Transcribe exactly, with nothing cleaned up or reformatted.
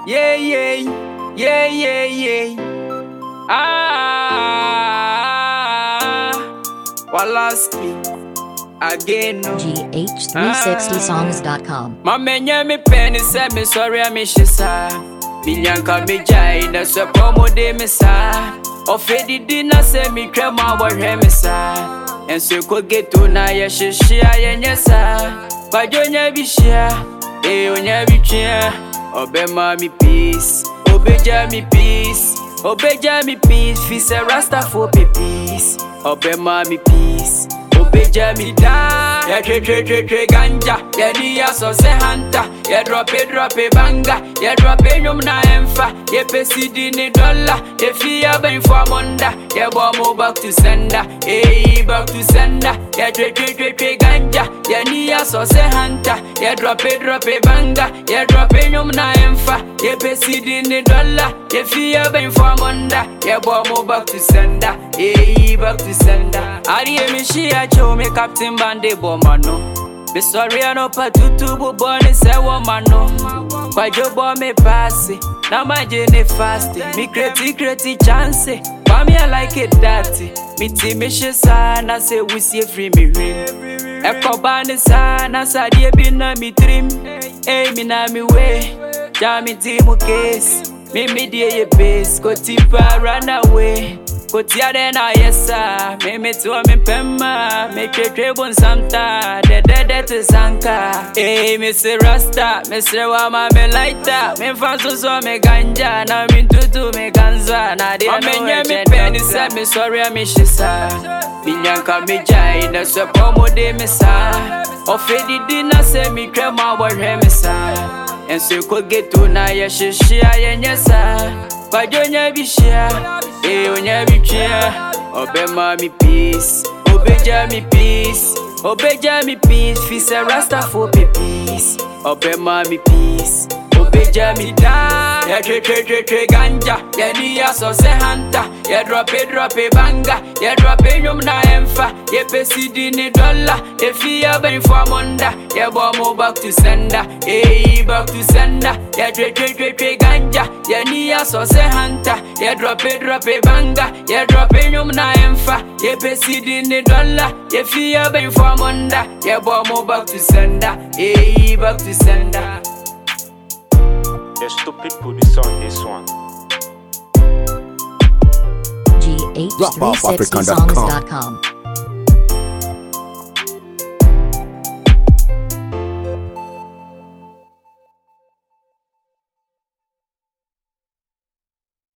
Yeah, yeah, yeah, yeah, yeah. Ah, Walaski again. No. G H three sixty songs dot com. My menya me penny said me sorry I miss you sa. Minyanka me jai na so komode me sa. Ofedi dina se mi krema wa hwe me sa. Enso ko geto na ye hihia ye nyesa. Kwajonya bihia, eh onya bitwia. Obema mi peace, obeja mi peace. Obeja mi peace, fi se rasta for peace. Obema mi peace, obeja mi da. Ya tre tre tre tre ganja, ya ni ya so se hunter. Ya drop it drop it banga, ya drop it nyum na emfa. Ya pesi di ni dollar, ya fi ya ben for monda. Ya bo mo back to sender, eh back to sender. Ya tre tre tre tre ganja, ya ni ya so se hunter. Ya drop it drop it banga, ya drop it nyum na emfa. Ya pesi di ni dollar, ya fi ya ben for monda. Ya bo mo back to sender, eh back to sender. Ari emi shi ya cho me captain bande bomano. Be sorry I no patutu bu boni se womano. Kwa jobo me pass na majene fast. Me kreti kreti chance. Kwa me I like it dirty. Me ti me she sana se we see free me ring. Eko bani sana sa die bi na mi trim. Eh mi na mi way. Ja mi ti mu case. Me me die ye base. Ko tipa run away. Kotia dena yesa, me me to me pema, me keke bon samta, de de de te sanka. Eh, me se rasta, me se wama me lighter, me fanso so me ganja, na me tutu me kanza, na de no me me penny say me sorry me shisa. Minyanka me jai, na so komode me sa. Ofedi dina say me krema wa hwe me sa. Enso ko geto na ye hihia ye nyesa. Kwajonya bihia, eh onya bitwia. Obema mi peace, obeja mi peace. Obeja mi peace, fi se rasta for peace. Obema mi peace, obeja mi da. Ya tre tre tre tre ganja, ya ni ya so se hunter. Ya drop it drop it banga, ya drop it nyum na emfa. Ya pesi di ni dollar, ya fi ya ben for monda. Ya bo mo back to sender, eh back to sender. Ya tre tre tre tre ganja, ya ni ya so se hunter. Ya drop it drop it banga, ya drop it nyum na emfa. Ya pesi di ni dollar, ya fi ya ben for monda. Ya bo mo back to sender, eh back to sender. The stupid producer on this one. G H three sixty songs dot com.